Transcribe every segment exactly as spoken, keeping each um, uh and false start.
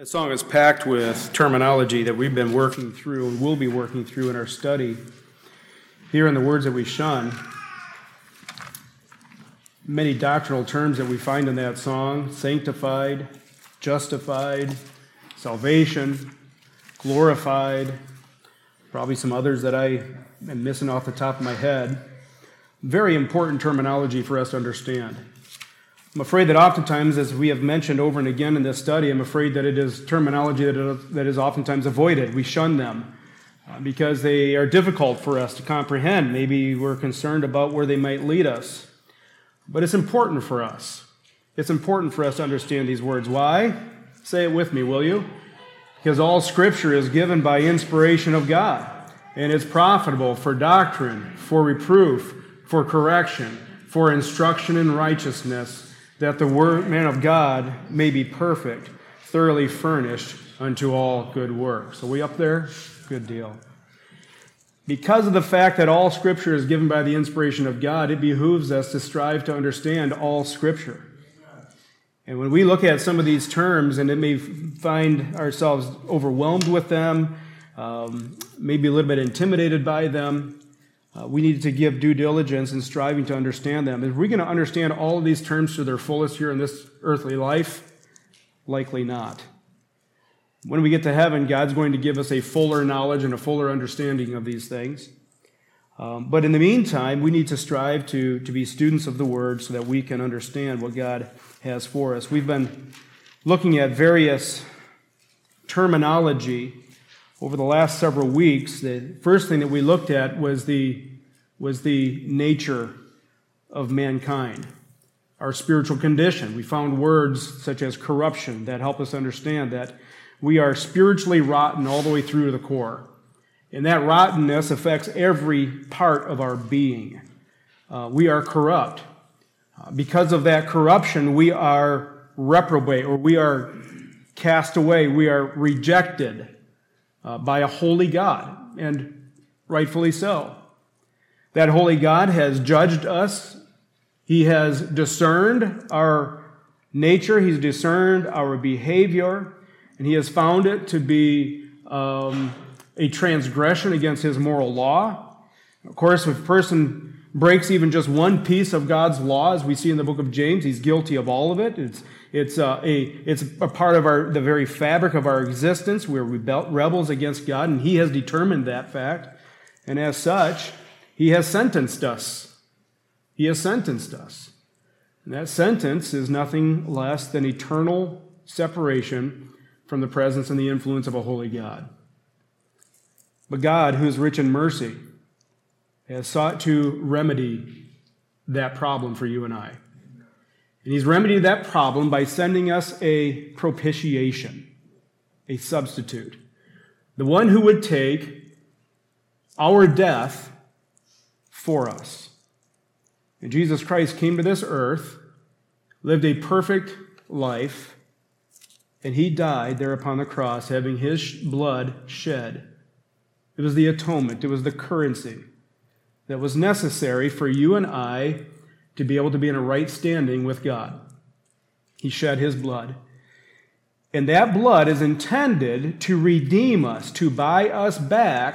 That song is packed with terminology that we've been working through and will be working through in our study. Here in the words that we shun, many doctrinal terms that we find in that song: sanctified, justified, salvation, glorified, probably some others that I am missing off the top of my head. Very important terminology for us to understand. I'm afraid that oftentimes, as we have mentioned over and again in this study, I'm afraid that it is terminology that is, that is oftentimes avoided. We shun them uh, because they are difficult for us to comprehend. Maybe we're concerned about where they might lead us. But it's important for us. It's important for us to understand these words. Why? Say it with me, will you? Because all Scripture is given by inspiration of God, and it's profitable for doctrine, for reproof, for correction, for instruction in righteousness, that the word, man of God may be perfect, thoroughly furnished unto all good works. Are we up there? Good deal. Because of the fact that all Scripture is given by the inspiration of God, it behooves us to strive to understand all Scripture. And when we look at some of these terms, and it may find ourselves overwhelmed with them, um, maybe a little bit intimidated by them, Uh, we need to give due diligence in striving to understand them. Are we going to understand all of these terms to their fullest here in this earthly life? Likely not. When we get to heaven, God's going to give us a fuller knowledge and a fuller understanding of these things. Um, but in the meantime, we need to strive to, to be students of the Word so that we can understand what God has for us. We've been looking at various terminology over the last several weeks. The first thing that we looked at was the, was the nature of mankind, our spiritual condition. We found words such as corruption that help us understand that we are spiritually rotten all the way through to the core. And that rottenness affects every part of our being. Uh, we are corrupt. Uh, because of that corruption, we are reprobate, or we are cast away, we are rejected Uh, by a holy God, and rightfully so. That holy God has judged us. He has discerned our nature. He's discerned our behavior, and He has found it to be um, a transgression against His moral law. Of course, if a person breaks even just one piece of God's law, as we see in the book of James, he's guilty of all of it. It's It's uh, a it's a part of our the very fabric of our existence. We're rebel, rebels against God, and He has determined that fact. And as such, He has sentenced us. He has sentenced us. And that sentence is nothing less than eternal separation from the presence and the influence of a holy God. But God, who is rich in mercy, has sought to remedy that problem for you and I. And He's remedied that problem by sending us a propitiation, a substitute. The one who would take our death for us. And Jesus Christ came to this earth, lived a perfect life, and He died there upon the cross, having His blood shed. It was the atonement, it was the currency that was necessary for you and I to be able to be in a right standing with God. He shed His blood. And that blood is intended to redeem us, to buy us back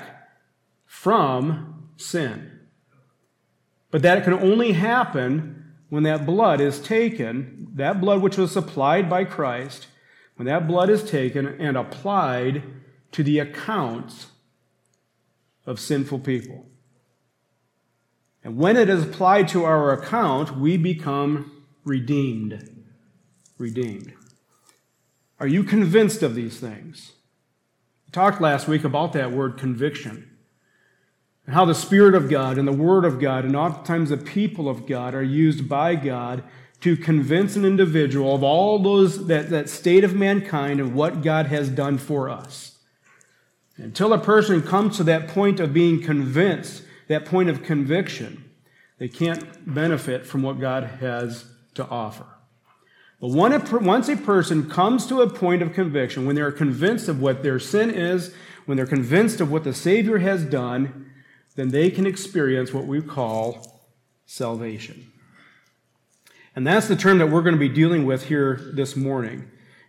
from sin. But that can only happen when that blood is taken, that blood which was supplied by Christ, when that blood is taken and applied to the accounts of sinful people. And when it is applied to our account, we become redeemed. Redeemed. Are you convinced of these things? We talked last week about that word conviction, and how the Spirit of God and the Word of God and oftentimes the people of God are used by God to convince an individual of all those that, that state of mankind and what God has done for us. Until a person comes to that point of being convinced, that point of conviction, they can't benefit from what God has to offer. But once a person comes to a point of conviction, when they're convinced of what their sin is, when they're convinced of what the Savior has done, then they can experience what we call salvation. And that's the term that we're going to be dealing with here this morning,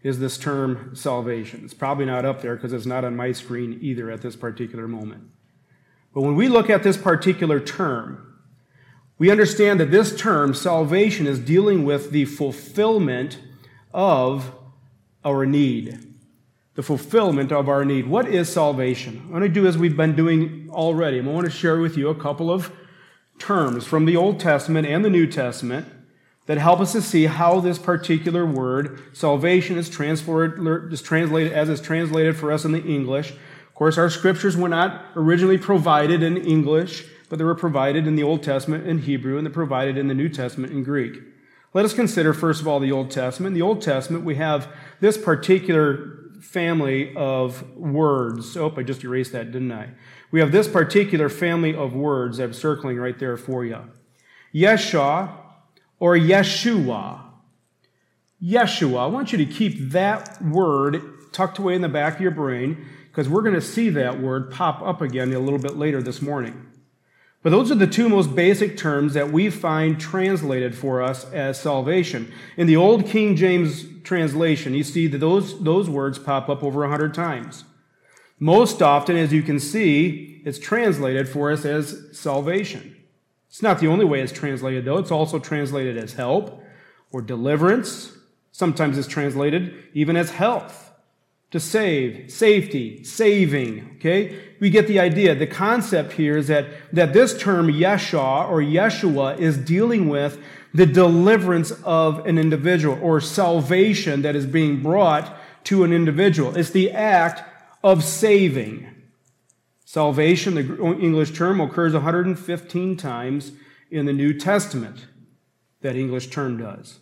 is this term salvation. It's probably not up there because it's not on my screen either at this particular moment. But when we look at this particular term, we understand that this term, salvation, is dealing with the fulfillment of our need. The fulfillment of our need. What is salvation? I'm going to do as we've been doing already. I want to share with you a couple of terms from the Old Testament and the New Testament that help us to see how this particular word, salvation, is translated, is translated as is translated for us in the English. Of course, our scriptures were not originally provided in English, but they were provided in the Old Testament in Hebrew, and they're provided in the New Testament in Greek. Let us consider, first of all, the Old Testament. In the Old Testament, we have this particular family of words. Oh, I just erased that, didn't I? We have this particular family of words I'm circling right there for you. Yeshua, or Yeshua. Yeshua. I want you to keep that word tucked away in the back of your brain because we're going to see that word pop up again a little bit later this morning. But those are the two most basic terms that we find translated for us as salvation. In the Old King James translation, you see that those, those words pop up over a hundred times. Most often, as you can see, it's translated for us as salvation. It's not the only way it's translated, though. It's also translated as help or deliverance. Sometimes it's translated even as health, to save, safety, saving, okay? We get the idea. The concept here is that, that this term Yeshua or Yeshua is dealing with the deliverance of an individual or salvation that is being brought to an individual. It's the act of saving. Salvation, the English term, occurs one hundred fifteen times in the New Testament. That English term does.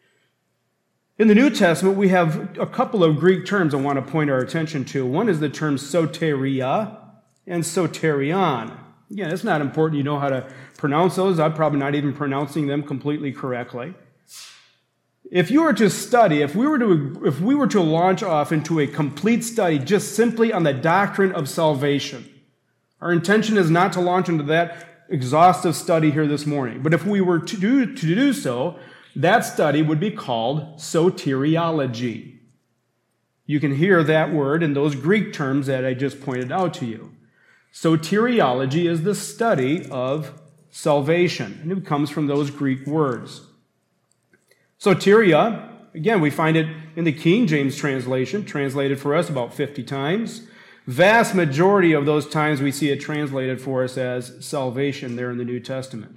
In the New Testament, we have a couple of Greek terms I want to point our attention to. One is the term soteria and soterion. Again, it's not important you know how to pronounce those. I'm probably not even pronouncing them completely correctly. If you were to study, if we were to, if we were to launch off into a complete study just simply on the doctrine of salvation, our intention is not to launch into that exhaustive study here this morning. But if we were to do, to do so, that study would be called soteriology. You can hear that word in those Greek terms that I just pointed out to you. Soteriology is the study of salvation, and it comes from those Greek words. Soteria, again, we find it in the King James translation, translated for us about fifty times. Vast majority of those times we see it translated for us as salvation there in the New Testament.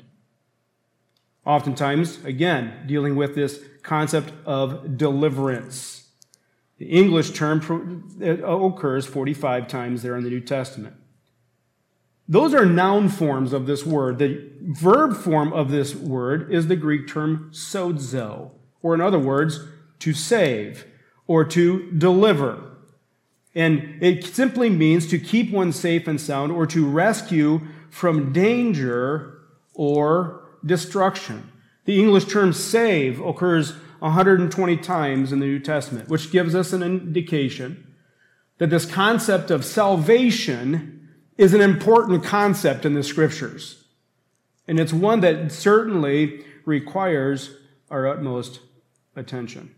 Oftentimes, again, dealing with this concept of deliverance. The English term occurs forty-five times there in the New Testament. Those are noun forms of this word. The verb form of this word is the Greek term sozo, or in other words, to save or to deliver. And it simply means to keep one safe and sound or to rescue from danger or destruction. The English term save occurs one hundred twenty times in the New Testament, which gives us an indication that this concept of salvation is an important concept in the Scriptures. And it's one that certainly requires our utmost attention.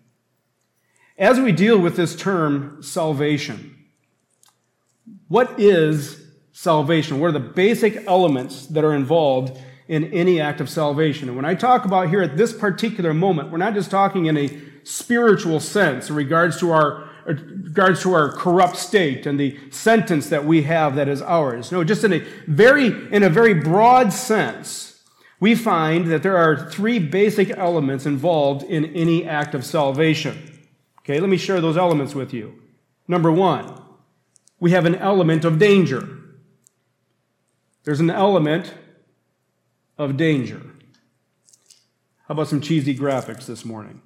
As we deal with this term salvation, what is salvation? What are the basic elements that are involved in any act of salvation? And when I talk about here at this particular moment, we're not just talking in a spiritual sense in regards to our in regards to our corrupt state and the sentence that we have that is ours. No, just in a very in a very broad sense, we find that there are three basic elements involved in any act of salvation. Okay, let me share those elements with you. Number one, we have an element of danger. There's an element of danger. How about some cheesy graphics this morning?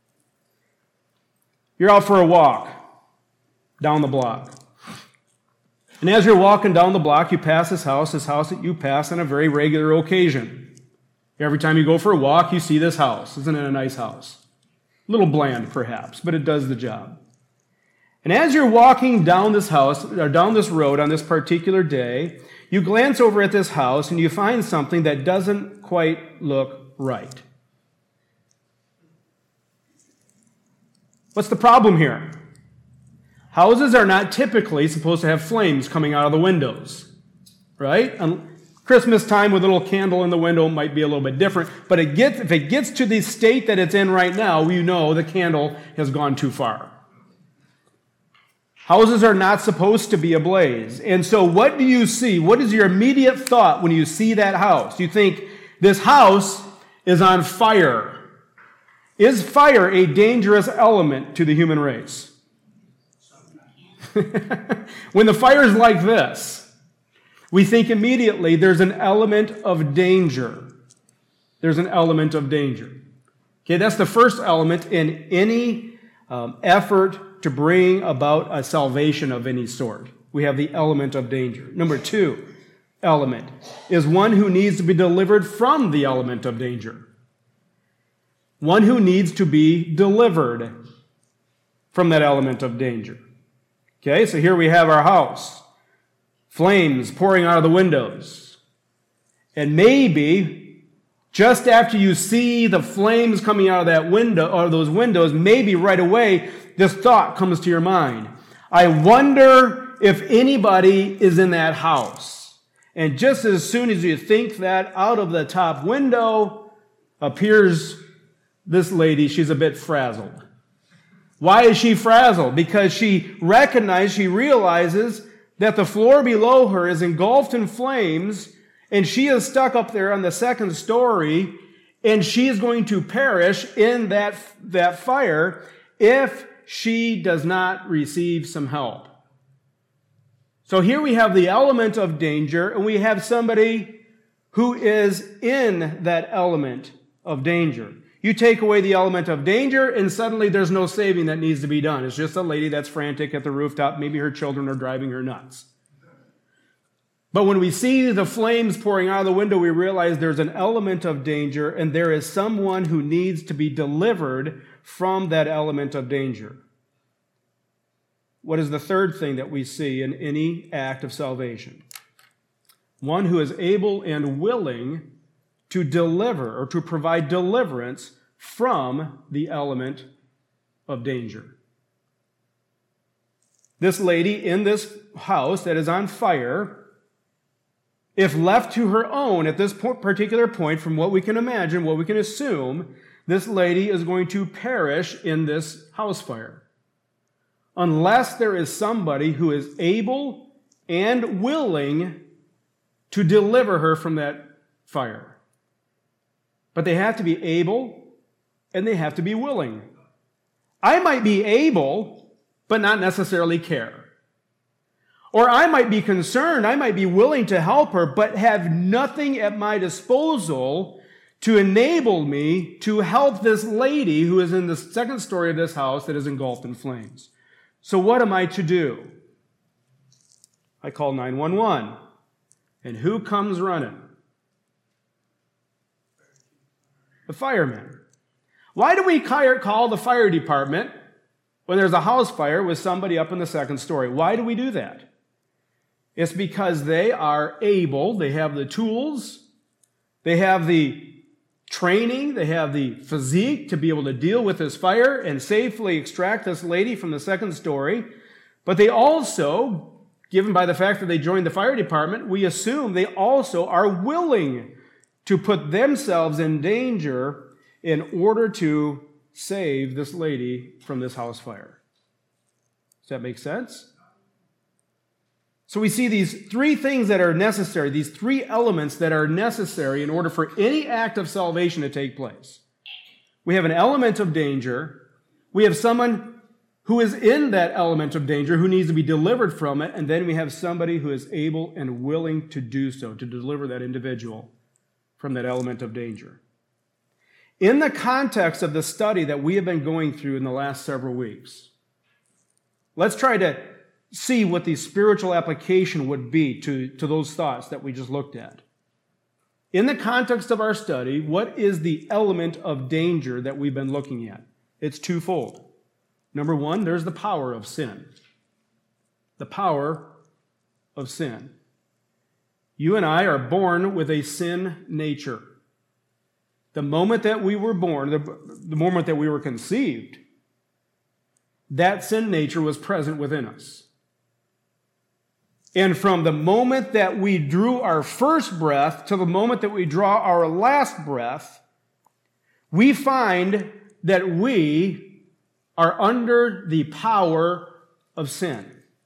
You're out for a walk down the block. And as you're walking down the block, you pass this house, this house that you pass on a very regular occasion. Every time you go for a walk, you see this house. Isn't it a nice house? A little bland, perhaps, but it does the job. And as you're walking down this house, or down this road on this particular day, you glance over at this house and you find something that doesn't quite look right. What's the problem here? Houses are not typically supposed to have flames coming out of the windows, right? And Christmas time with a little candle in the window might be a little bit different, but it gets, if it gets to the state that it's in right now, you know the candle has gone too far. Houses are not supposed to be ablaze. And so what do you see? What is your immediate thought when you see that house? You think, this house is on fire. Is fire a dangerous element to the human race? When the fire is like this, we think immediately there's an element of danger. There's an element of danger. Okay, that's the first element in any um, effort to bring about a salvation of any sort. We have the element of danger. Number two element is one who needs to be delivered from the element of danger. One who needs to be delivered from that element of danger. Okay, so here we have our house. Flames pouring out of the windows. And maybe just after you see the flames coming out of that window, or those windows, maybe right away, this thought comes to your mind. I wonder if anybody is in that house. And just as soon as you think that, out of the top window appears this lady. She's a bit frazzled. Why is she frazzled? Because she recognizes, she realizes that the floor below her is engulfed in flames, and she is stuck up there on the second story, and she is going to perish in that, that fire if she does not receive some help. So here we have the element of danger, and we have somebody who is in that element of danger. You take away the element of danger, and suddenly there's no saving that needs to be done. It's just a lady that's frantic at the rooftop. Maybe her children are driving her nuts. But when we see the flames pouring out of the window, we realize there's an element of danger, and there is someone who needs to be delivered from that element of danger. What is the third thing that we see in any act of salvation? One who is able and willing to deliver or to provide deliverance from the element of danger. This lady in this house that is on fire, if left to her own at this particular point, from what we can imagine, what we can assume, this lady is going to perish in this house fire. Unless there is somebody who is able and willing to deliver her from that fire. But they have to be able and they have to be willing. I might be able, but not necessarily care. Or I might be concerned, I might be willing to help her, but have nothing at my disposal to enable me to help this lady who is in the second story of this house that is engulfed in flames. So what am I to do? I call nine one one. And who comes running? The firemen. Why do we call the fire department when there's a house fire with somebody up in the second story? Why do we do that? It's because they are able, they have the tools, they have the training, they have the physique to be able to deal with this fire and safely extract this lady from the second story. But they also, given by the fact that they joined the fire department, we assume they also are willing to put themselves in danger in order to save this lady from this house fire. Does that make sense? So we see these three things that are necessary, these three elements that are necessary in order for any act of salvation to take place. We have an element of danger. We have someone who is in that element of danger, who needs to be delivered from it, and then we have somebody who is able and willing to do so, to deliver that individual from that element of danger. In the context of the study that we have been going through in the last several weeks, let's try to see what the spiritual application would be to, to those thoughts that we just looked at. In the context of our study, what is the element of danger that we've been looking at? It's twofold. Number one, there's the power of sin. The power of sin. You and I are born with a sin nature. The moment that we were born, the, the moment that we were conceived, that sin nature was present within us. And from the moment that we drew our first breath to the moment that we draw our last breath, we find that we are under the power of sin.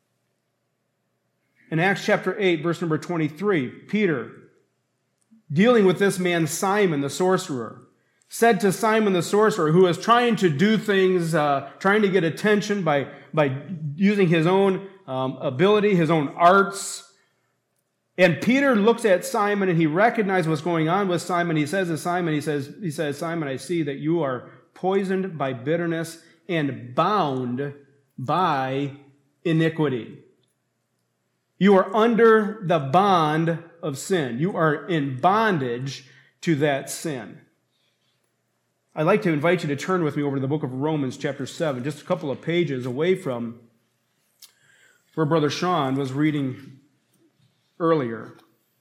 In Acts chapter eight, verse number twenty-three, Peter, dealing with this man Simon the sorcerer, said to Simon the sorcerer, who was trying to do things, uh, trying to get attention by, by using his own um, ability, his own arts. And Peter looks at Simon and he recognizes what's going on with Simon. He says to Simon, he says, he says, Simon, I see that you are poisoned by bitterness and bound by iniquity. You are under the bond of sin. You are in bondage to that sin. I'd like to invite you to turn with me over to the book of Romans chapter seven, just a couple of pages away from where Brother Sean was reading earlier.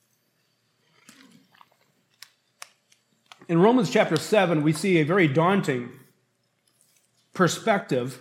In Romans chapter seven, we see a very daunting perspective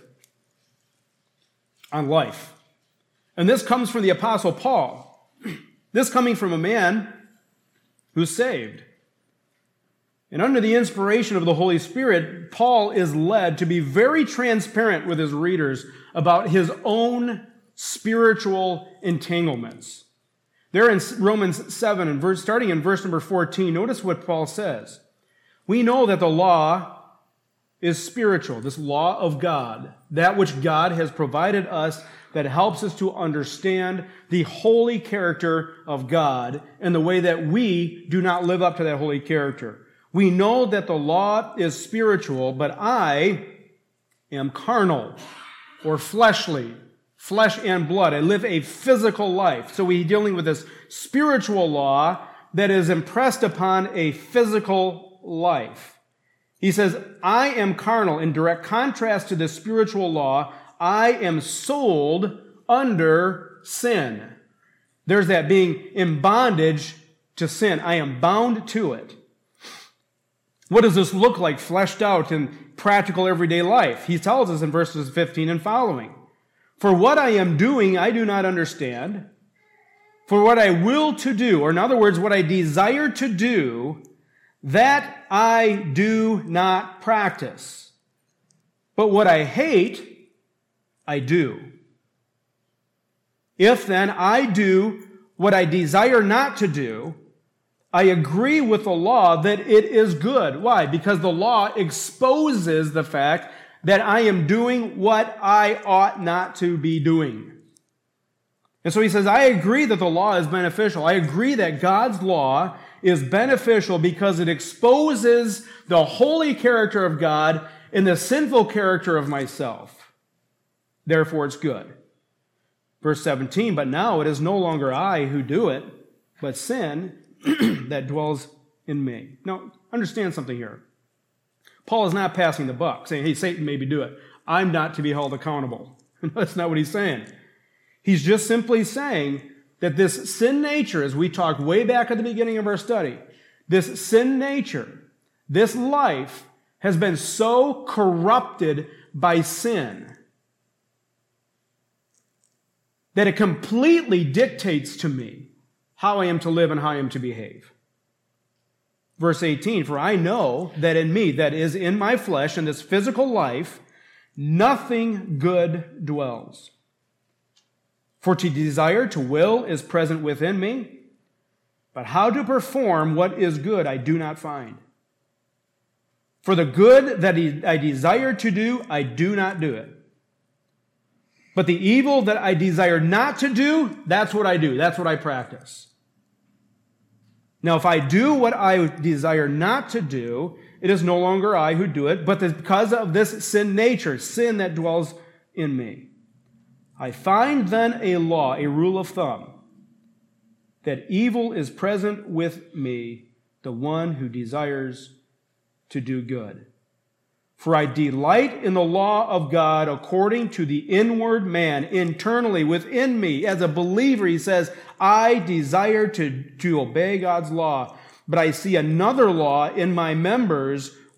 on life. And this comes from the Apostle Paul. This coming from a man who's saved. And under the inspiration of the Holy Spirit, Paul is led to be very transparent with his readers about his own spiritual entanglements. There in Romans seven, and verse, starting in verse number fourteen, notice what Paul says. We know that the law is spiritual, this law of God, that which God has provided us that helps us to understand the holy character of God and the way that we do not live up to that holy character. We know that the law is spiritual, but I am carnal or fleshly, flesh and blood. I live a physical life. So we're dealing with this spiritual law that is impressed upon a physical life. He says, I am carnal. In direct contrast to the spiritual law, I am sold under sin. There's that being in bondage to sin. I am bound to it. What does this look like fleshed out in practical everyday life? He tells us in verses fifteen and following. For what I am doing, I do not understand. For what I will to do, or in other words, what I desire to do, that I do not practice. But what I hate, I do. If then I do what I desire not to do, I agree with the law that it is good. Why? Because the law exposes the fact that I am doing what I ought not to be doing. And so he says, I agree that the law is beneficial. I agree that God's law is beneficial because it exposes the holy character of God and the sinful character of myself. Therefore, it's good. Verse seventeen, but now it is no longer I who do it, but sin that dwells in me. Now, understand something here. Paul is not passing the buck, saying, hey, Satan made me do it. I'm not to be held accountable. That's not what he's saying. He's just simply saying that this sin nature, as we talked way back at the beginning of our study, this sin nature, this life has been so corrupted by sin that it completely dictates to me how I am to live and how I am to behave. Verse eighteen, for I know that in me, that is in my flesh, in this physical life, nothing good dwells. For to desire to will is present within me, but how to perform what is good I do not find. For the good that I desire to do, I do not do it. But the evil that I desire not to do, that's what I do. That's what I practice. Now, if I do what I desire not to do, it is no longer I who do it, but because of this sin nature, sin that dwells in me. I find then a law, a rule of thumb, that evil is present with me, the one who desires to do good. For I delight in the law of God according to the inward man, internally within me. As a believer, he says, I desire to, to obey God's law. But I see another law in my members,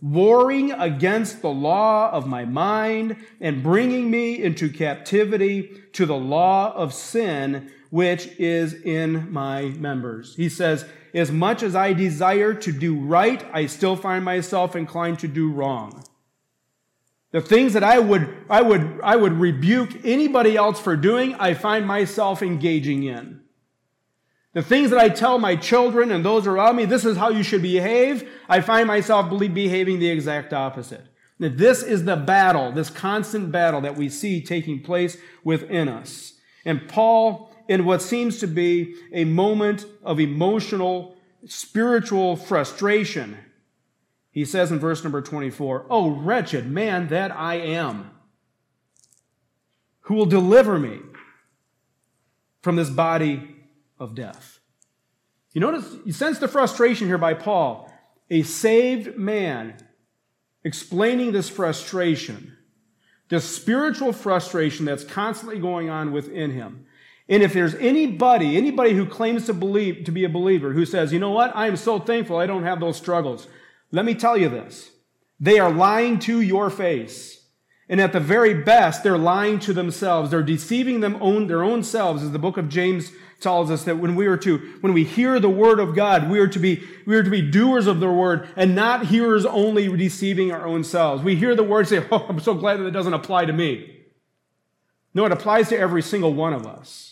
warring against the law of my mind and bringing me into captivity to the law of sin, which is in my members. He says, as much as I desire to do right, I still find myself inclined to do wrong. The things that I would, I would, I would rebuke anybody else for doing, I find myself engaging in. The things that I tell my children and those around me, this is how you should behave, I find myself behaving the exact opposite. Now, this is the battle, this constant battle that we see taking place within us. And Paul, in what seems to be a moment of emotional, spiritual frustration, he says in verse number twenty-four, "Oh, wretched man that I am, who will deliver me from this body of death?" You notice, you sense the frustration here by Paul. A saved man explaining this frustration, this spiritual frustration that's constantly going on within him. And if there's anybody, anybody who claims to believe, to be a believer, who says, you know what, I am so thankful I don't have those struggles. Let me tell you this. They are lying to your face. And at the very best, they're lying to themselves. They're deceiving them own, their own selves, as the book of James tells us that when we are to, when we hear the word of God, we are to be, we are to be doers of the word and not hearers only deceiving our own selves. We hear the word and say, oh, I'm so glad that it doesn't apply to me. No, it applies to every single one of us.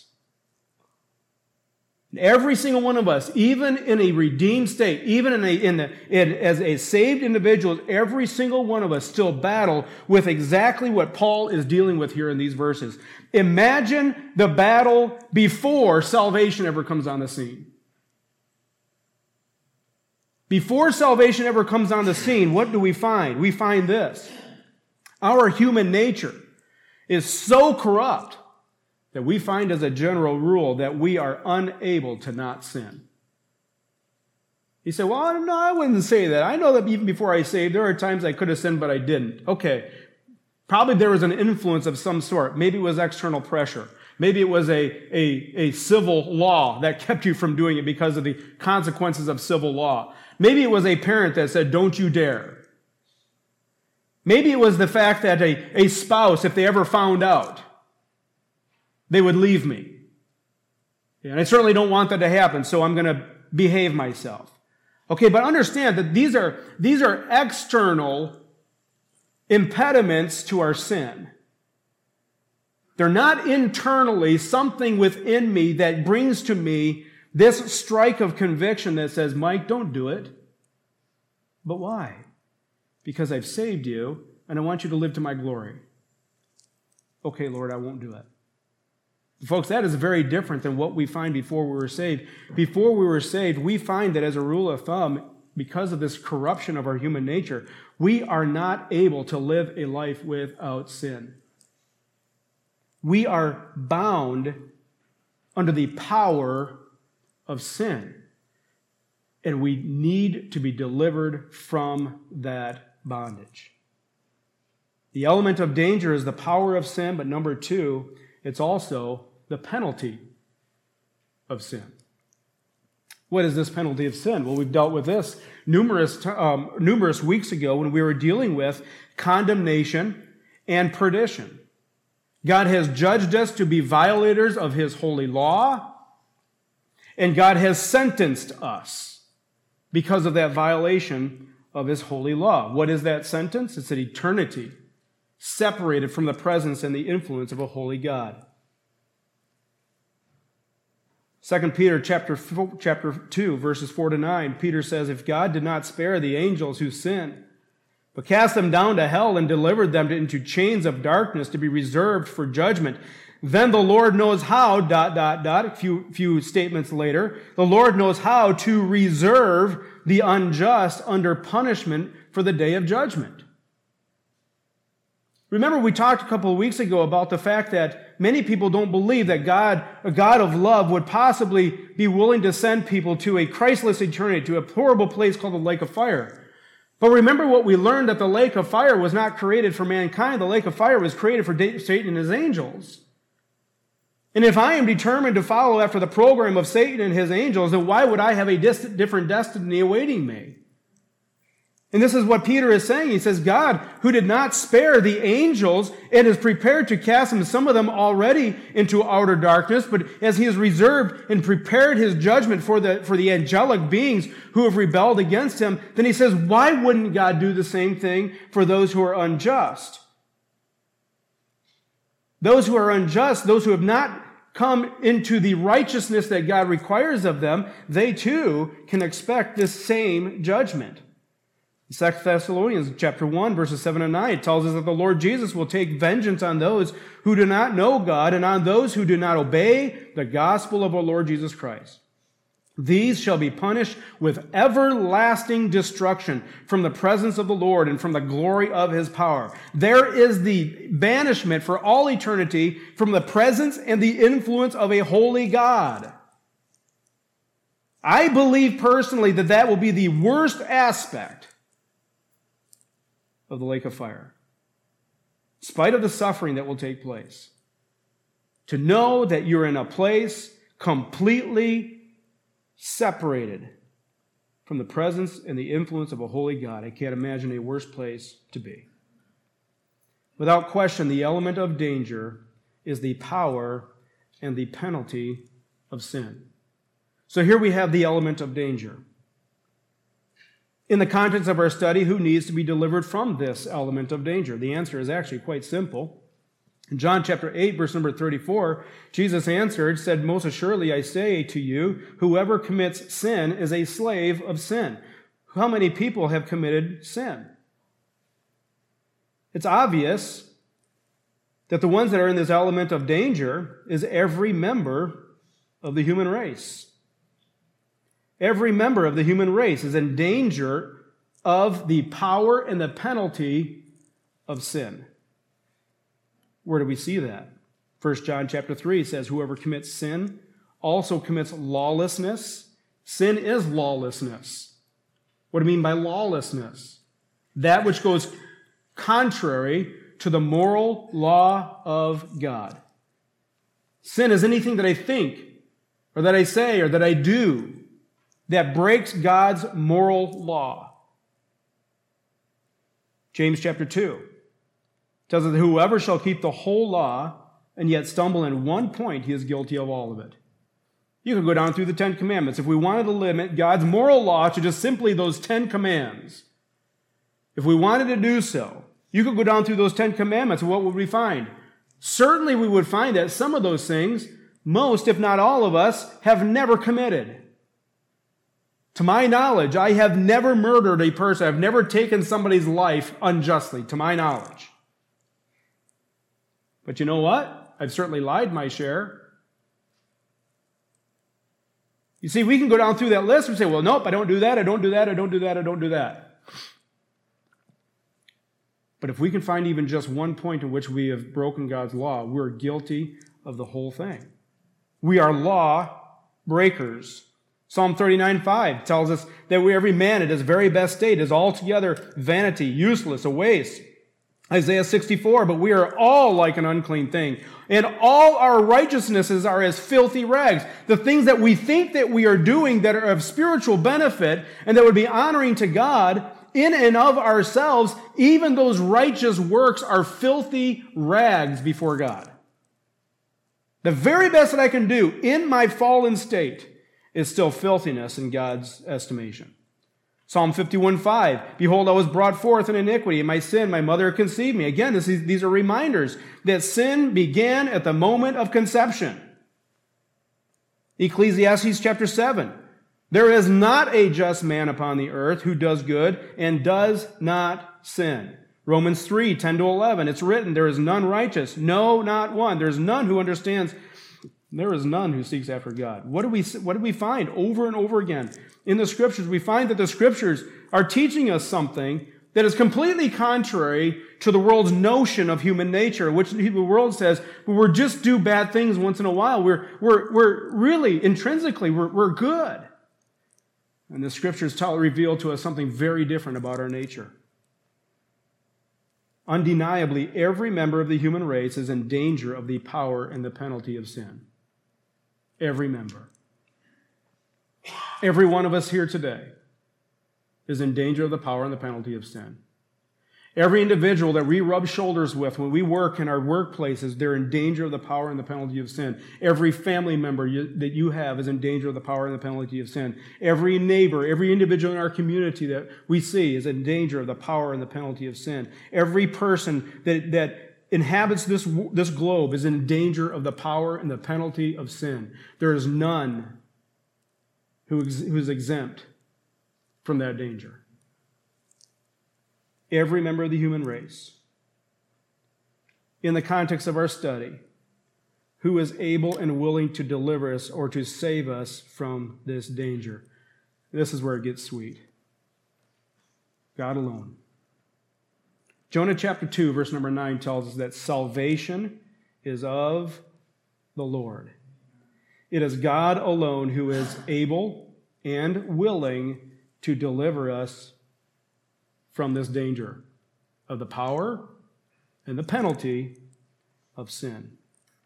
Every single one of us, even in a redeemed state, even in a, in the, in, as a saved individual, every single one of us still battle with exactly what Paul is dealing with here in these verses. Imagine the battle before salvation ever comes on the scene. Before salvation ever comes on the scene, what do we find? We find this. Our human nature is so corrupt that we find as a general rule that we are unable to not sin. You say, well, no, I wouldn't say that. I know that even before I saved, there are times I could have sinned, but I didn't. Okay, probably there was an influence of some sort. Maybe it was external pressure. Maybe it was a, a, a civil law that kept you from doing it because of the consequences of civil law. Maybe it was a parent that said, don't you dare. Maybe it was the fact that a, a spouse, if they ever found out, they would leave me. And I certainly don't want that to happen, so I'm going to behave myself. Okay, but understand that these are, these are external impediments to our sin. They're not internally something within me that brings to me this strike of conviction that says, Mike, don't do it. But why? Because I've saved you, and I want you to live to my glory. Okay, Lord, I won't do it. Folks, that is very different than what we find before we were saved. Before we were saved, we find that as a rule of thumb, because of this corruption of our human nature, we are not able to live a life without sin. We are bound under the power of sin. And we need to be delivered from that bondage. The element of danger is the power of sin, but number two, it's also the penalty of sin. What is this penalty of sin? Well, we've dealt with this numerous, um, numerous weeks ago when we were dealing with condemnation and perdition. God has judged us to be violators of His holy law, and God has sentenced us because of that violation of His holy law. What is that sentence? It's an eternity separated from the presence and the influence of a holy God. Second Peter chapter, chapter two, verses four to nine, Peter says, if God did not spare the angels who sinned, but cast them down to hell and delivered them into chains of darkness to be reserved for judgment, then the Lord knows how, dot, dot, dot, a few, few statements later, the Lord knows how to reserve the unjust under punishment for the day of judgment. Remember, we talked a couple of weeks ago about the fact that many people don't believe that God, a God of love, would possibly be willing to send people to a Christless eternity, to a horrible place called the lake of fire. But remember what we learned, that the lake of fire was not created for mankind. The lake of fire was created for Satan and his angels. And if I am determined to follow after the program of Satan and his angels, then why would I have a dis- different destiny awaiting me? And this is what Peter is saying. He says, God, who did not spare the angels and is prepared to cast them, some of them already into outer darkness, but as he has reserved and prepared his judgment for the, for the angelic beings who have rebelled against him, then he says, why wouldn't God do the same thing for those who are unjust? Those who are unjust, those who have not come into the righteousness that God requires of them, they too can expect this same judgment. Second Thessalonians chapter one, verses seven and nine tells us that the Lord Jesus will take vengeance on those who do not know God and on those who do not obey the gospel of our Lord Jesus Christ. These shall be punished with everlasting destruction from the presence of the Lord and from the glory of his power. There is the banishment for all eternity from the presence and the influence of a holy God. I believe personally that that will be the worst aspect of the lake of fire, in spite of the suffering that will take place. To know that you're in a place completely separated from the presence and the influence of a holy God. I can't imagine a worse place to be. Without question, the element of danger is the power and the penalty of sin. So here we have the element of danger. In the context of our study, who needs to be delivered from this element of danger? The answer is actually quite simple. In John chapter eight, verse number thirty-four, Jesus answered, said, most assuredly I say to you, whoever commits sin is a slave of sin. How many people have committed sin? It's obvious that the ones that are in this element of danger is every member of the human race. Every member of the human race is in danger of the power and the penalty of sin. Where do we see that? First John chapter three says, whoever commits sin also commits lawlessness. Sin is lawlessness. What do I mean by lawlessness? That which goes contrary to the moral law of God. Sin is anything that I think, or that I say, or that I do that breaks God's moral law. James chapter two tells us that whoever shall keep the whole law and yet stumble in one point, he is guilty of all of it. You can go down through the Ten Commandments. If we wanted to limit God's moral law to just simply those Ten Commands, if we wanted to do so, you could go down through those Ten Commandments, and what would we find? Certainly we would find that some of those things, most, if not all of us, have never committed. To my knowledge, I have never murdered a person. I've never taken somebody's life unjustly, to my knowledge. But you know what? I've certainly lied my share. You see, we can go down through that list and say, well, nope, I don't do that, I don't do that, I don't do that, I don't do that. But if we can find even just one point in which we have broken God's law, we're guilty of the whole thing. We are law breakers. Psalm thirty-nine five tells us that we, every man at his very best state is altogether vanity, useless, a waste. Isaiah sixty-four, but we are all like an unclean thing, and all our righteousnesses are as filthy rags. The things that we think that we are doing that are of spiritual benefit and that would be honoring to God, in and of ourselves, even those righteous works are filthy rags before God. The very best that I can do in my fallen state is still filthiness in God's estimation. Psalm fifty-one five, behold, I was brought forth in iniquity, and my sin, my mother conceived me. Again, this is, these are reminders that sin began at the moment of conception. Ecclesiastes chapter seven, there is not a just man upon the earth who does good and does not sin. Romans three ten to eleven, it's written, there is none righteous, no, not one. There is none who understands. There is none who seeks after God. What do we, what do we find over and over again in the Scriptures? We find that the Scriptures are teaching us something that is completely contrary to the world's notion of human nature, which the world says, well, we're just do bad things once in a while. We're, we're, we're really, intrinsically, we're, we're good. And the Scriptures tell, reveal to us something very different about our nature. Undeniably, every member of the human race is in danger of the power and the penalty of sin. Every member. Every one of us here today. is in danger of the power and the penalty of sin. Every individual that we rub shoulders with when we work in our workplaces, they're in danger of the power and the penalty of sin. Every family member you, that you have is in danger of the power and the penalty of sin. Every neighbor, every individual in our community that we see is in danger of the power and the penalty of sin. Every person that, that inhabits this, this globe is in danger of the power and the penalty of sin. There is none who is, who is exempt from that danger. Every member of the human race, in the context of our study, who is able and willing to deliver us or to save us from this danger. This is where it gets sweet. God alone. Jonah chapter two, verse number nine tells us that salvation is of the Lord. It is God alone who is able and willing to deliver us from this danger of the power and the penalty of sin.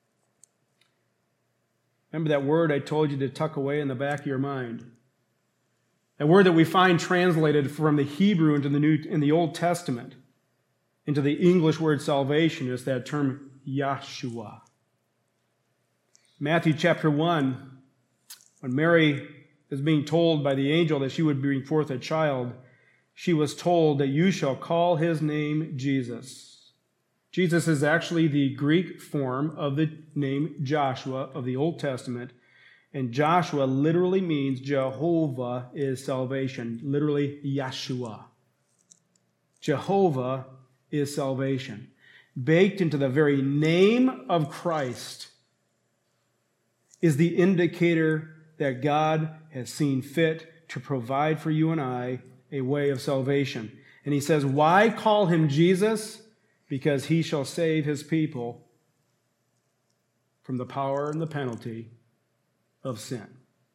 Remember that word I told you to tuck away in the back of your mind? That word that we find translated from the Hebrew into the New, in the Old Testament into the English word salvation is that term Yahshua. Matthew chapter one, when Mary is being told by the angel that she would bring forth a child, she was told that you shall call his name Jesus. Jesus is actually the Greek form of the name Joshua of the Old Testament. And Joshua literally means Jehovah is salvation. Literally, Yeshua. Jehovah is salvation. Baked into the very name of Christ is the indicator that God has seen fit to provide for you and I a way of salvation. And he says, why call him Jesus? Because he shall save his people from the power and the penalty of sin.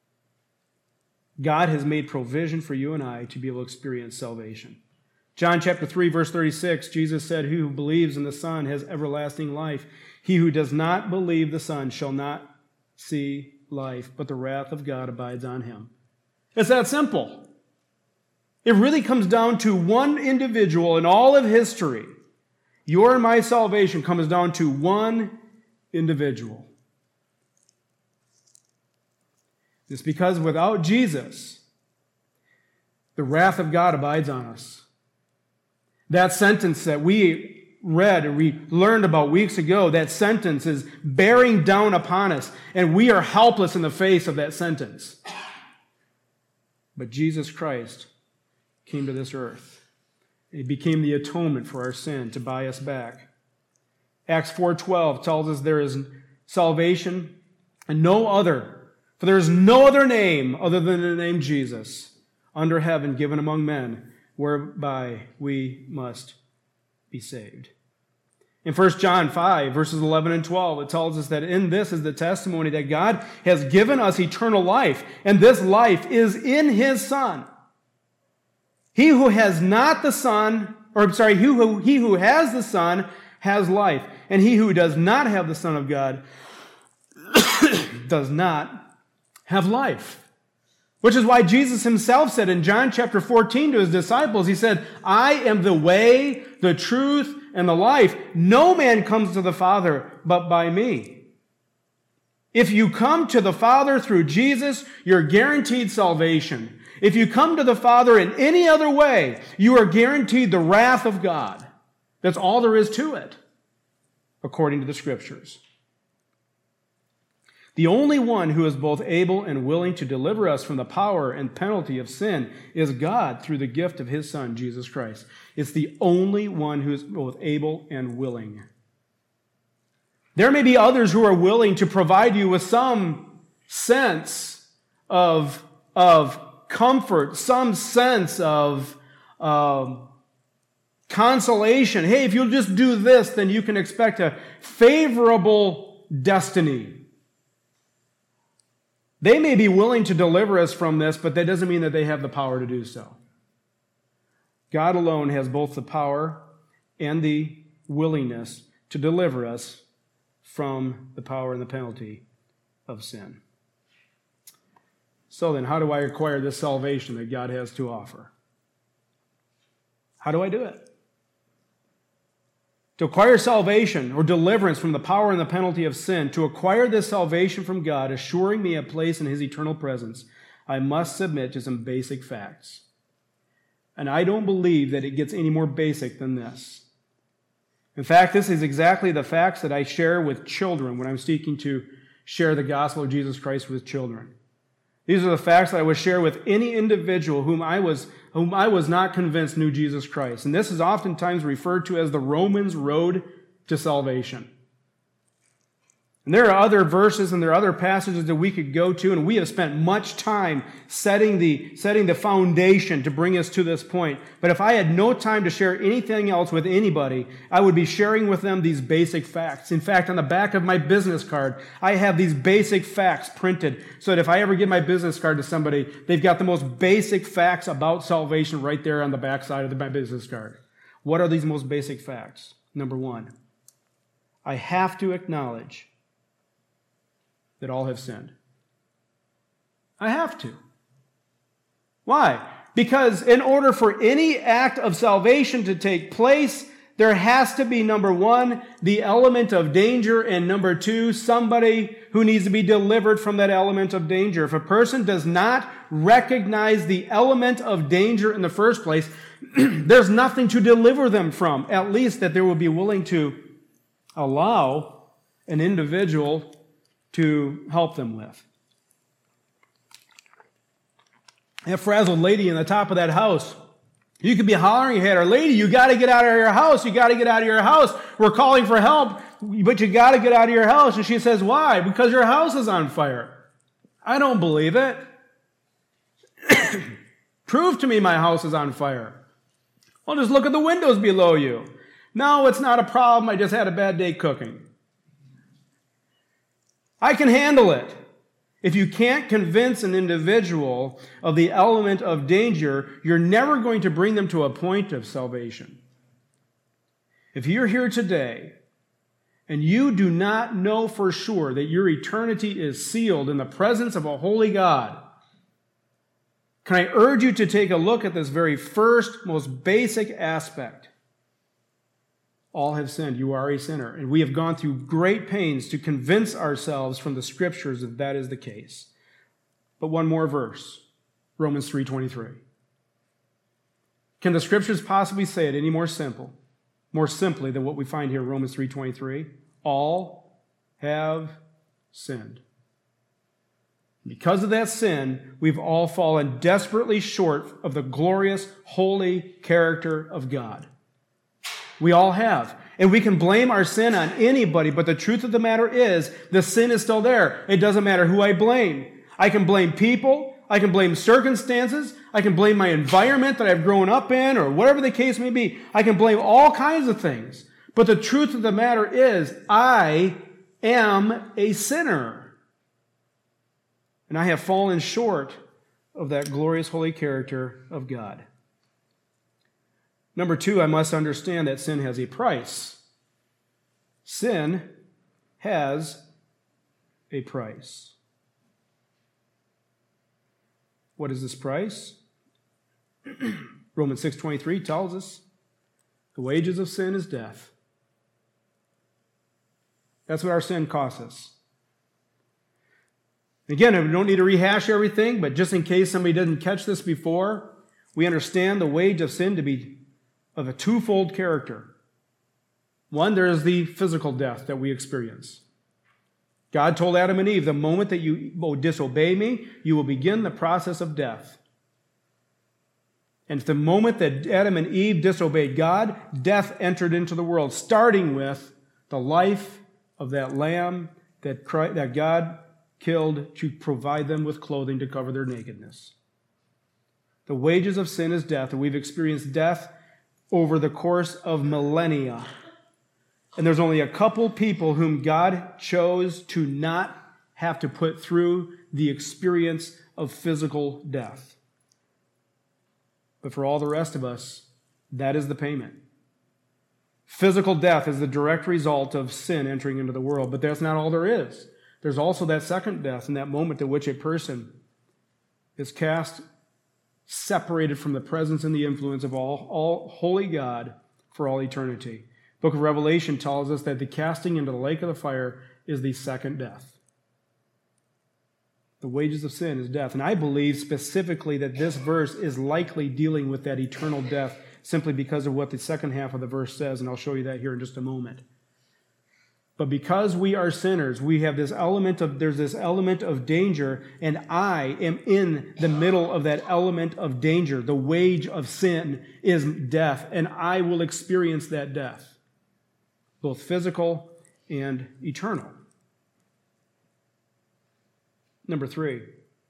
God has made provision for you and I to be able to experience salvation. John chapter three, verse thirty-six, Jesus said, he who believes in the Son has everlasting life. He who does not believe the Son shall not see life, but the wrath of God abides on him. It's that simple. It really comes down to one individual in all of history. Your and my salvation comes down to one individual. It's because without Jesus, the wrath of God abides on us. That sentence that we read and we learned about weeks ago, that sentence is bearing down upon us, and we are helpless in the face of that sentence. But Jesus Christ came to this earth. He became the atonement for our sin to buy us back. Acts four twelve tells us there is salvation and no other, for there is no other name other than the name Jesus under heaven given among men, whereby we must be saved. In First John five, verses eleven and twelve, it tells us that in this is the testimony that God has given us eternal life, and this life is in his Son. He who has not the Son, or I'm sorry, he who, he who has the Son has life, and he who does not have the Son of God does not have life. Which is why Jesus himself said in John chapter fourteen to his disciples, he said, I am the way, the truth, and the life. No man comes to the Father but by me. If you come to the Father through Jesus, you're guaranteed salvation. If you come to the Father in any other way, you are guaranteed the wrath of God. That's all there is to it, according to the Scriptures. The only one who is both able and willing to deliver us from the power and penalty of sin is God through the gift of his Son, Jesus Christ. It's the only one who is both able and willing. There may be others who are willing to provide you with some sense of, of comfort, some sense of um, consolation. Hey, if you'll just do this, then you can expect a favorable destiny. They may be willing to deliver us from this, but that doesn't mean that they have the power to do so. God alone has both the power and the willingness to deliver us from the power and the penalty of sin. So then, how do I acquire this salvation that God has to offer? How do I do it? To acquire salvation or deliverance from the power and the penalty of sin, to acquire this salvation from God, assuring me a place in His eternal presence, I must submit to some basic facts. And I don't believe that it gets any more basic than this. In fact, this is exactly the facts that I share with children when I'm seeking to share the gospel of Jesus Christ with children. These are the facts that I would share with any individual whom I was whom I was not convinced knew Jesus Christ. And this is oftentimes referred to as the Romans road to salvation. And there are other verses and there are other passages that we could go to, and we have spent much time setting the, setting the foundation to bring us to this point. But if I had no time to share anything else with anybody, I would be sharing with them these basic facts. In fact, on the back of my business card, I have these basic facts printed so that if I ever give my business card to somebody, they've got the most basic facts about salvation right there on the back side of my business card. What are these most basic facts? Number one, I have to acknowledge that all have sinned. I have to. Why? Because in order for any act of salvation to take place, there has to be, number one, the element of danger, and number two, somebody who needs to be delivered from that element of danger. If a person does not recognize the element of danger in the first place, there's nothing to deliver them from, at least that they will be willing to allow an individual to help them with. That frazzled lady in the top of that house, you could be hollering at her, lady, you got to get out of your house. You got to get out of your house. We're calling for help, but you got to get out of your house. And she says, why? Because your house is on fire. I don't believe it. Prove to me my house is on fire. Well, just look at the windows below you. No, it's not a problem. I just had a bad day cooking. I can handle it. If you can't convince an individual of the element of danger, you're never going to bring them to a point of salvation. If you're here today and you do not know for sure that your eternity is sealed in the presence of a holy God, can I urge you to take a look at this very first, most basic aspect? All have sinned. You are a sinner. And we have gone through great pains to convince ourselves from the Scriptures that that is the case. But one more verse, Romans three twenty-three. Can the Scriptures possibly say it any more simple, more simply than what we find here in Romans three twenty-three? All have sinned. Because of that sin, we've all fallen desperately short of the glorious, holy character of God. We all have. And we can blame our sin on anybody, but the truth of the matter is, the sin is still there. It doesn't matter who I blame. I can blame people. I can blame circumstances. I can blame my environment that I've grown up in, or whatever the case may be. I can blame all kinds of things. But the truth of the matter is, I am a sinner. And I have fallen short of that glorious, holy character of God. Number two, I must understand that sin has a price. Sin has a price. What is this price? Romans six twenty-three tells us the wages of sin is death. That's what our sin costs us. Again, we don't need to rehash everything, but just in case somebody doesn't catch this before, we understand the wage of sin to be of a twofold character. One, there is the physical death that we experience. God told Adam and Eve, the moment that you disobey me, you will begin the process of death. And the moment that Adam and Eve disobeyed God, death entered into the world, starting with the life of that lamb that Christ, that God killed to provide them with clothing to cover their nakedness. The wages of sin is death, and we've experienced death over the course of millennia. And there's only a couple people whom God chose to not have to put through the experience of physical death. But for all the rest of us, that is the payment. Physical death is the direct result of sin entering into the world, but that's not all there is. There's also that second death in that moment at which a person is cast separated from the presence and the influence of all, all holy God for all eternity. Book of Revelation tells us that the casting into the lake of the fire is the second death. The wages of sin is death. And I believe specifically that this verse is likely dealing with that eternal death simply because of what the second half of the verse says, and I'll show you that here in just a moment. But because we are sinners, we have this element of, there's this element of danger, and I am in the middle of that element of danger. The wage of sin is death, and I will experience that death, both physical and eternal. Number three,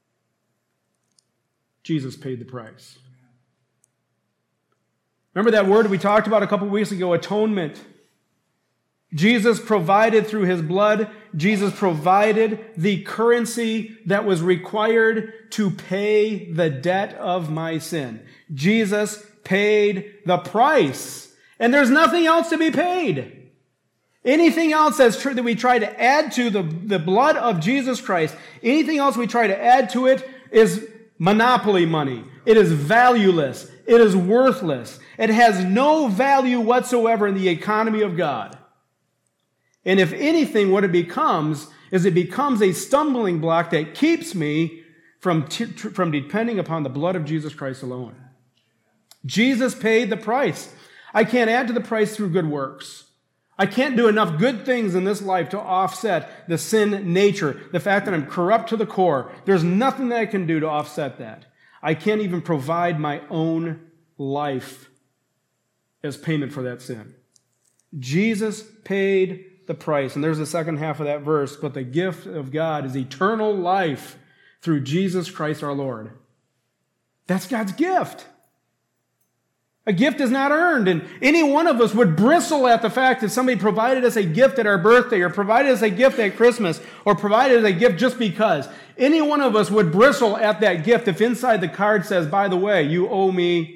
Jesus paid the price. Remember that word we talked about a couple weeks ago, atonement. Jesus provided through his blood, Jesus provided the currency that was required to pay the debt of my sin. Jesus paid the price. And there's nothing else to be paid. Anything else that's true that we try to add to the, the blood of Jesus Christ, anything else we try to add to it is monopoly money. It is valueless. It is worthless. It has no value whatsoever in the economy of God. And if anything, what it becomes is it becomes a stumbling block that keeps me from, t- from depending upon the blood of Jesus Christ alone. Jesus paid the price. I can't add to the price through good works. I can't do enough good things in this life to offset the sin nature, the fact that I'm corrupt to the core. There's nothing that I can do to offset that. I can't even provide my own life as payment for that sin. Jesus paid the price. And there's the second half of that verse. But the gift of God is eternal life through Jesus Christ our Lord. That's God's gift. A gift is not earned. And any one of us would bristle at the fact that somebody provided us a gift at our birthday, or provided us a gift at Christmas, or provided us a gift just because. Any one of us would bristle at that gift if inside the card says, by the way, you owe me.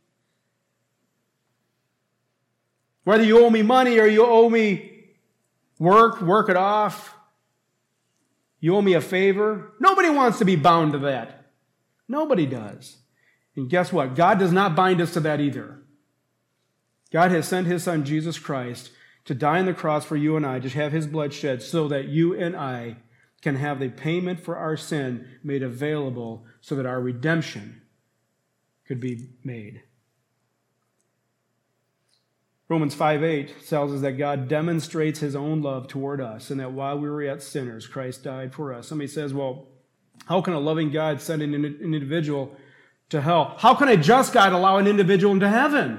Whether you owe me money or you owe me work, work it off. You owe me a favor. Nobody wants to be bound to that. Nobody does. And guess what? God does not bind us to that either. God has sent his son, Jesus Christ, to die on the cross for you and I, to have his blood shed so that you and I can have the payment for our sin made available so that our redemption could be made. Romans five eight tells us that God demonstrates his own love toward us, and that while we were yet sinners, Christ died for us. Somebody says, well, how can a loving God send an individual to hell? How can a just God allow an individual into heaven?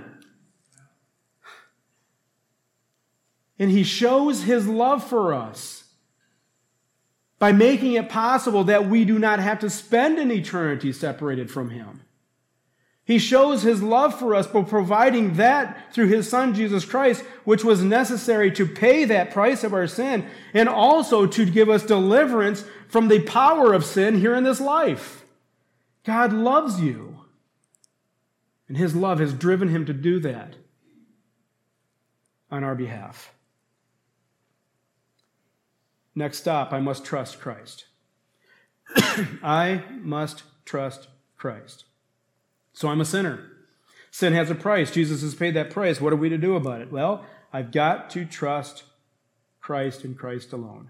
And he shows his love for us by making it possible that we do not have to spend an eternity separated from him. He shows his love for us by providing that through his son, Jesus Christ, which was necessary to pay that price of our sin, and also to give us deliverance from the power of sin here in this life. God loves you, and his love has driven him to do that on our behalf. Next stop, I must trust Christ. I must trust Christ. So I'm a sinner. Sin has a price. Jesus has paid that price. What are we to do about it? Well, I've got to trust Christ and Christ alone.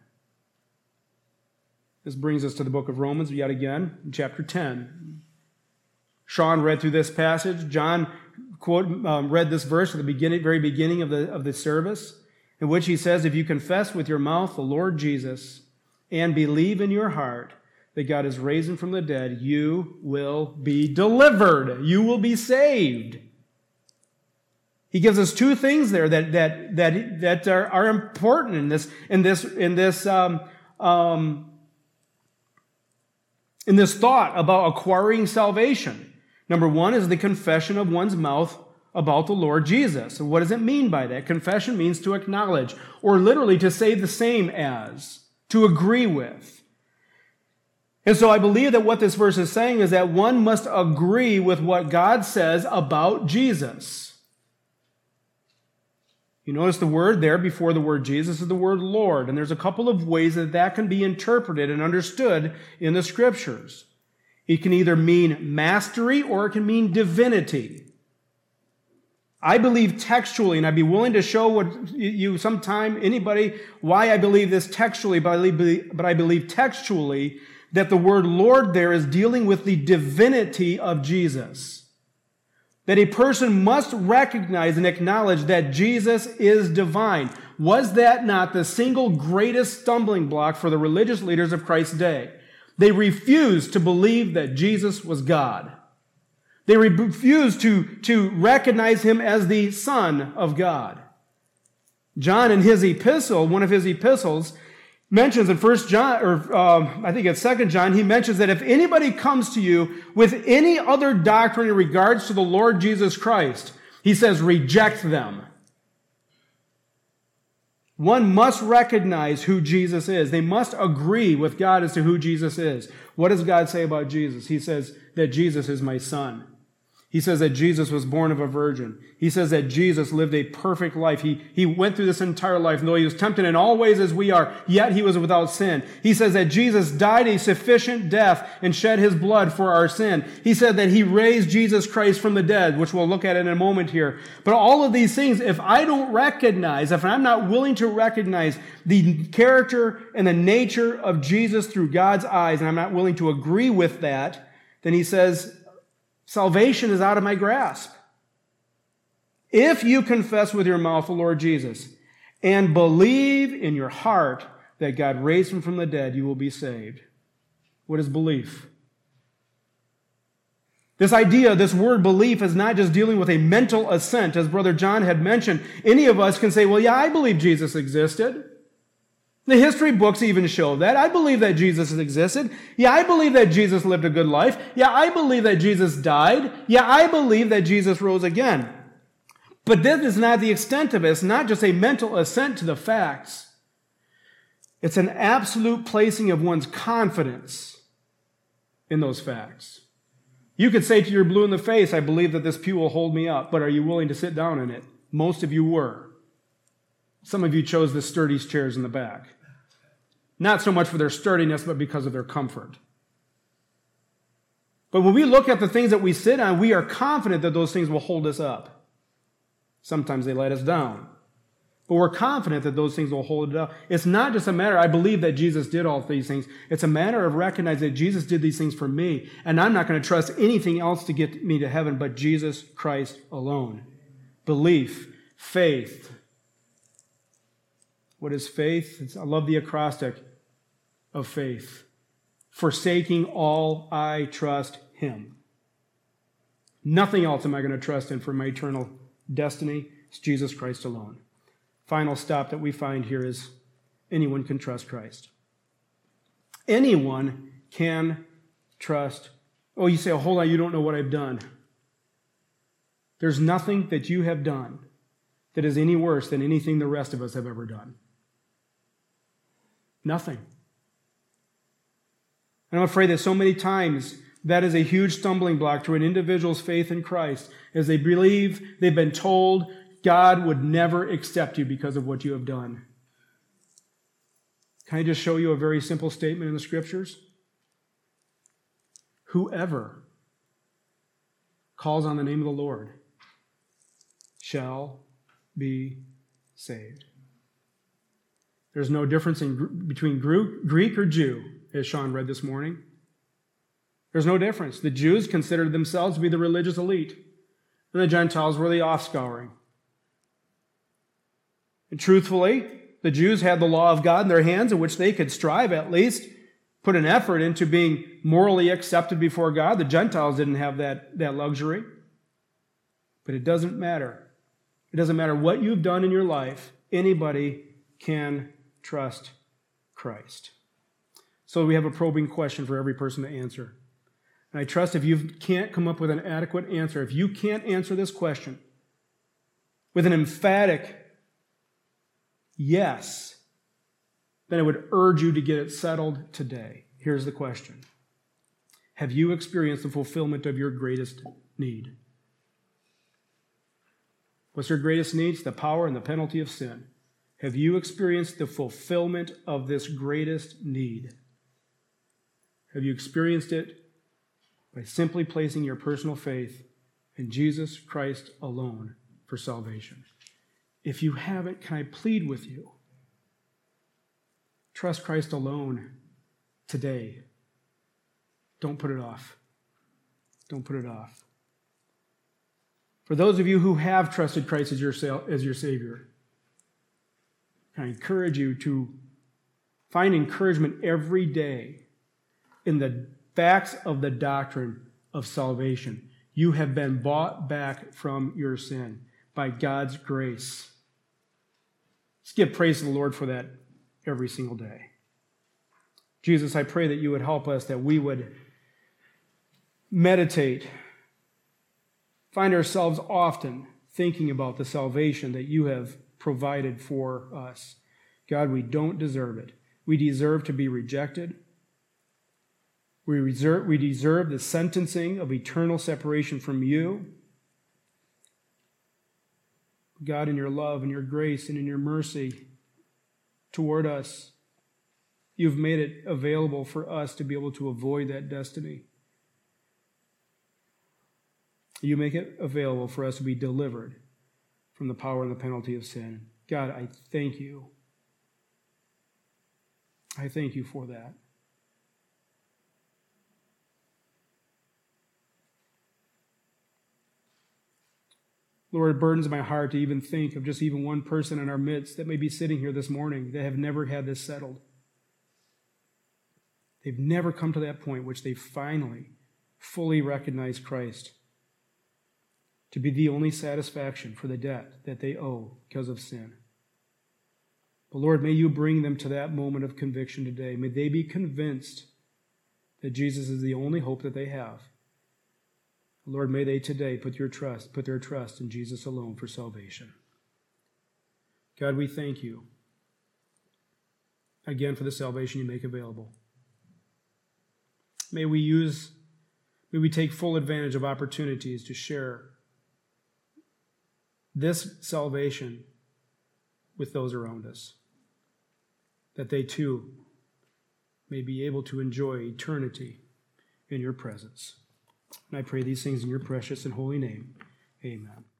This brings us to the book of Romans yet again, in chapter ten. Sean read through this passage. John quote, um, read this verse at the beginning, very beginning of the, of the service, in which he says, if you confess with your mouth the Lord Jesus and believe in your heart that God is raised him from the dead, you will be delivered. You will be saved. He gives us two things there that that that that are, are important in this in this in this um, um, in this thought about acquiring salvation. Number one is the confession of one's mouth about the Lord Jesus. And what does it mean by that? Confession means to acknowledge, or literally to say the same as, to agree with. And so I believe that what this verse is saying is that one must agree with what God says about Jesus. You notice the word there before the word Jesus is the word Lord. And there's a couple of ways that that can be interpreted and understood in the Scriptures. It can either mean mastery or it can mean divinity. I believe textually, and I'd be willing to show what you sometime, anybody, why I believe this textually, but I believe, but I believe textually that the word Lord there is dealing with the divinity of Jesus. That a person must recognize and acknowledge that Jesus is divine. Was that not the single greatest stumbling block for the religious leaders of Christ's day? They refused to believe that Jesus was God. They refused to, to recognize him as the Son of God. John, in his epistle, one of his epistles, mentions in First John, or um, I think it's Second John, he mentions that if anybody comes to you with any other doctrine in regards to the Lord Jesus Christ, he says, reject them. One must recognize who Jesus is. They must agree with God as to who Jesus is. What does God say about Jesus? He says that Jesus is my son. He says that Jesus was born of a virgin. He says that Jesus lived a perfect life. He, he went through this entire life, and though he was tempted in all ways as we are, yet he was without sin. He says that Jesus died a sufficient death and shed his blood for our sin. He said that he raised Jesus Christ from the dead, which we'll look at in a moment here. But all of these things, if I don't recognize, if I'm not willing to recognize the character and the nature of Jesus through God's eyes, and I'm not willing to agree with that, then he says, salvation is out of my grasp. If you confess with your mouth the Lord Jesus and believe in your heart that God raised him from the dead, you will be saved. What is belief? This idea, this word belief, is not just dealing with a mental assent. As Brother John had mentioned, any of us can say, well, yeah, I believe Jesus existed. The history books even show that. I believe that Jesus existed. Yeah, I believe that Jesus lived a good life. Yeah, I believe that Jesus died. Yeah, I believe that Jesus rose again. But this is not the extent of it. It's not just a mental assent to the facts. It's an absolute placing of one's confidence in those facts. You could say to your blue in the face, I believe that this pew will hold me up, but are you willing to sit down in it? Most of you were. Some of you chose the sturdy chairs in the back. Not so much for their sturdiness, but because of their comfort. But when we look at the things that we sit on, we are confident that those things will hold us up. Sometimes they let us down. But we're confident that those things will hold it up. It's not just a matter, I believe that Jesus did all these things. It's a matter of recognizing that Jesus did these things for me, and I'm not going to trust anything else to get me to heaven but Jesus Christ alone. Belief, faith. What is faith? It's, I love the acrostic of faith. Forsaking all, I trust him. Nothing else am I going to trust in for my eternal destiny. It's Jesus Christ alone. Final stop that we find here is anyone can trust Christ. Anyone can trust. Oh, you say, oh, hold on, you don't know what I've done. There's nothing that you have done that is any worse than anything the rest of us have ever done. Nothing. And I'm afraid that so many times that is a huge stumbling block to an individual's faith in Christ, as they believe they've been told God would never accept you because of what you have done. Can I just show you a very simple statement in the Scriptures? Whoever calls on the name of the Lord shall be saved. There's no difference in, between Greek or Jew, as Sean read this morning. There's no difference. The Jews considered themselves to be the religious elite, and the Gentiles were the offscouring. And truthfully, the Jews had the law of God in their hands, in which they could strive at least, put an effort into being morally accepted before God. The Gentiles didn't have that, that luxury. But it doesn't matter. It doesn't matter what you've done in your life. Anybody can trust Christ. So we have a probing question for every person to answer. And I trust if you can't come up with an adequate answer, if you can't answer this question with an emphatic yes, then I would urge you to get it settled today. Here's the question. Have you experienced the fulfillment of your greatest need? What's your greatest need? It's the power and the penalty of sin. Have you experienced the fulfillment of this greatest need? Have you experienced it by simply placing your personal faith in Jesus Christ alone for salvation. If you haven't, can I plead with you? Trust Christ alone today. Don't put it off. Don't put it off. For those of you who have trusted Christ as your, as your Savior, I encourage you to find encouragement every day in the facts of the doctrine of salvation. You have been bought back from your sin by God's grace. Let's give praise to the Lord for that every single day. Jesus, I pray that you would help us, that we would meditate, find ourselves often thinking about the salvation that you have provided for us. God, we don't deserve it. We deserve to be rejected. We, reserve, we deserve the sentencing of eternal separation from you. God, in your love and your grace and in your mercy toward us, you've made it available for us to be able to avoid that destiny. You make it available for us to be delivered from the power and the penalty of sin. God, I thank you. I thank you for that. Lord, it burdens my heart to even think of just even one person in our midst that may be sitting here this morning that have never had this settled. They've never come to that point which they finally fully recognize Christ to be the only satisfaction for the debt that they owe because of sin. But Lord, may you bring them to that moment of conviction today. May they be convinced that Jesus is the only hope that they have. Lord, may they today put your trust, put their trust in Jesus alone for salvation. God, we thank you again for the salvation you make available. May we use, may we take full advantage of opportunities to share this salvation with those around us, that they too may be able to enjoy eternity in your presence. And I pray these things in your precious and holy name. Amen.